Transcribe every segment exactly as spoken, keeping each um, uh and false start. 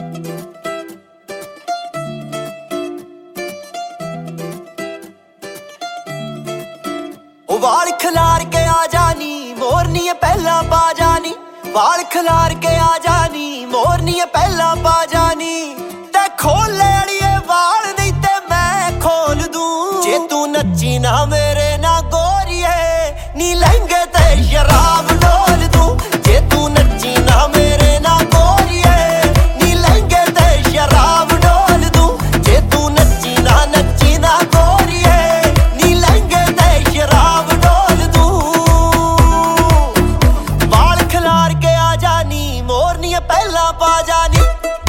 वाल खिलार के आ जानी मोरनी पहला पा जानी, वाल खिलार के आ जानी मोरनी पहला पा जानी। ते खोल ले अड़िए वाल नहीं ते मैं खोल दूं, जे तू नच्ची ना मेरे ना गोरिए नी लहंगे ते शराब डोल दूं। जे तू नच्ची ना मेरे ना गोरिए नी लहंगे ते शराब डोल दूं। जे तू नच्ची ना नच्ची ना गोरिए नी लहंगे ते शराब डोल दूं। वाल खिलार के आ जानी मोरनी पहला पा जानी।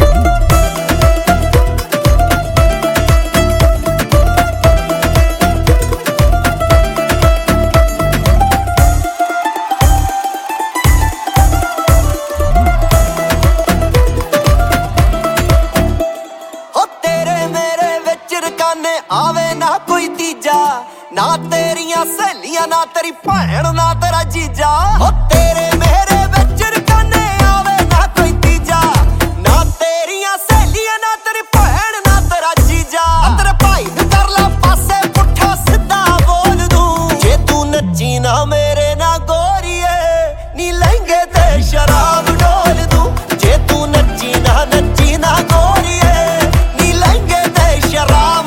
आवे ना कोई तीजा, ना तेरियां सहेलियां ना तेरी भैन ना तेरा जीजा। ओ तेरे मेरे विच रकाने आवे ना कोई तीजा, ना तेरियां सहेलियां ना तेरी भैन ना तेरा जीजा। तेरे भाई नूं कर ला पासे पुट्ठा सीधा बोल दूं, जे तू नच्ची ना मेरे ना गोरिए नी लहंगे ते शराब डोल दूं। जे तू नच्ची ना नच्ची ना गोरिए नी लहंगे ते शराब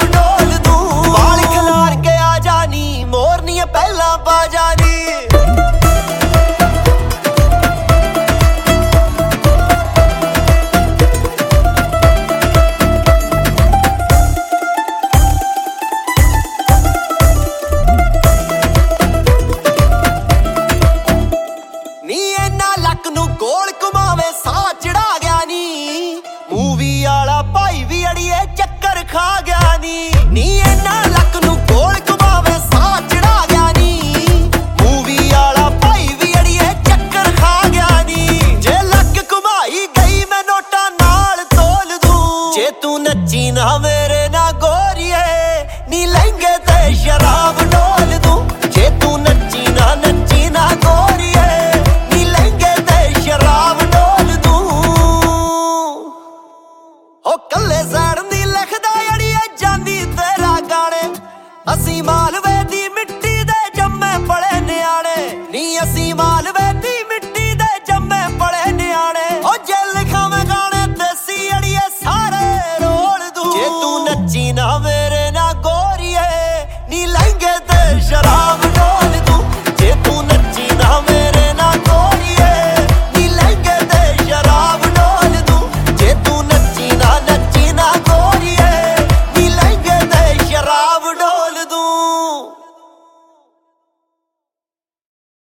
पहला पा जानी। नी इन्ना लक नू गोल घुमावे साह चढ़ा गया नी, मूवी वाला भाई भी अड़िए चक्कर खा गया नी। नी इन्ना लक नू गोल घुमावे साह चढ़ा गया नी, मूवी वाला भाई भी अड़िए चक्कर खा गया नी। जे लक घुमाई गई मैं नोटा नाल तोल दूं, जे तू नच्ची ना वे